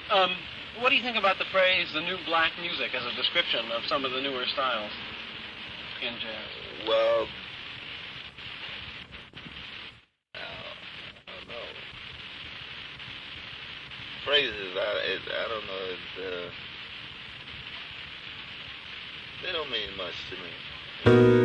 What do you think about the phrase "the new black music" as a description of some of the newer styles in jazz? Well, I don't know. Phrases, I don't know. They don't mean much to me.